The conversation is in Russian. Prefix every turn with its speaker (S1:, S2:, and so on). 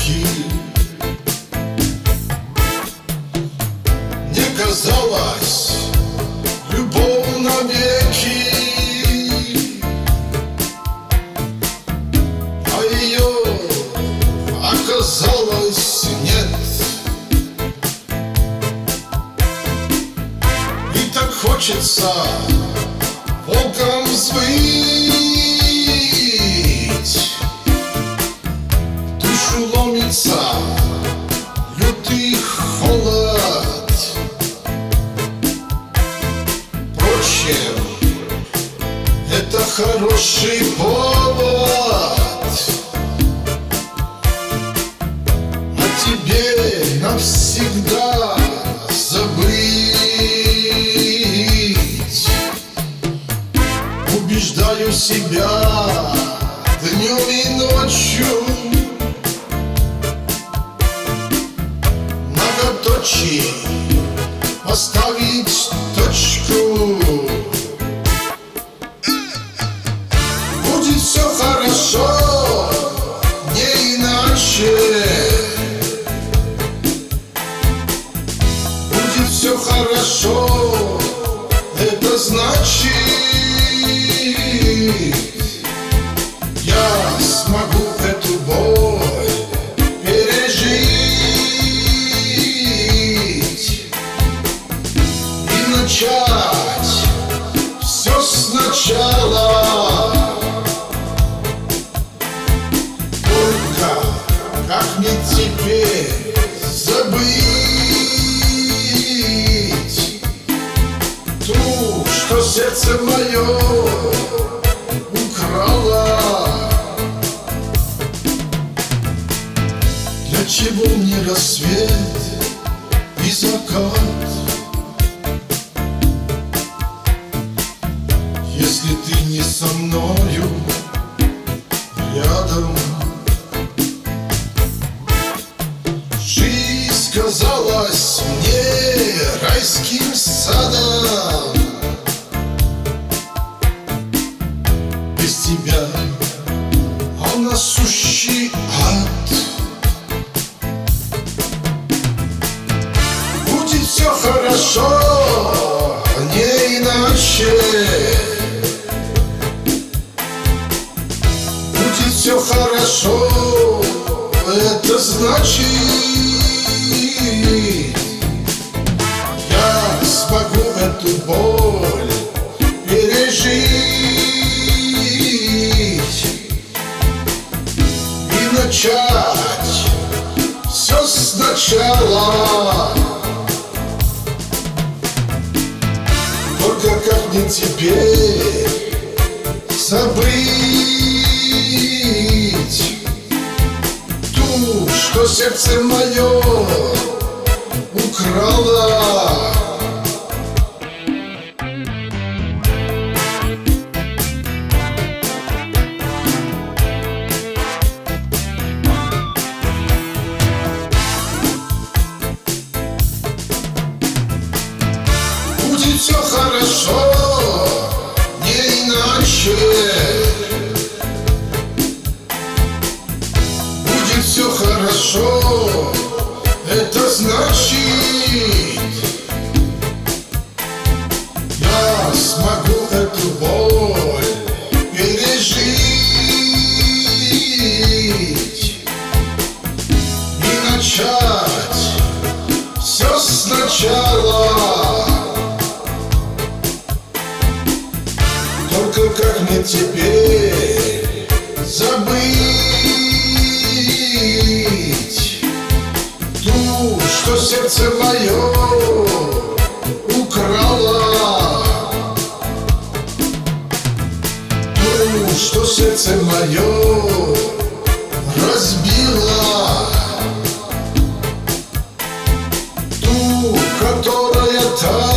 S1: навеки. Не казалось любовь навеки, а ее оказалось нет. И так хочется волком взвыть, душу ломится лютый холод. Впрочем, это хороший повод о тебе навсегда забыть. Убеждаю себя днем и ночью, многоточие поставить точку. Будет все хорошо, не иначе. Будет все хорошо, это значит, я смогу эту боль пережить и начать все сначала. Только как мне теперь забыть ту, что сердце мое украла? Для чего мне рассвет и закат, если ты не со мною рядом? Жизнь казалась мне райским садом, без тебя она сущий ад. Будет все хорошо, не иначе. Будет все хорошо, это значит, я смогу эту боль пережить и начать все сначала. Только как мне теперь забыть ту, что сердце мое украла? Будет все хорошо, не иначе. Будет все хорошо, это значит, я смогу эту боль пережить и начать все сначала. Только как мне теперь забыть ту, что сердце мое украла? Ту, что сердце мое разбила? Ту, которая так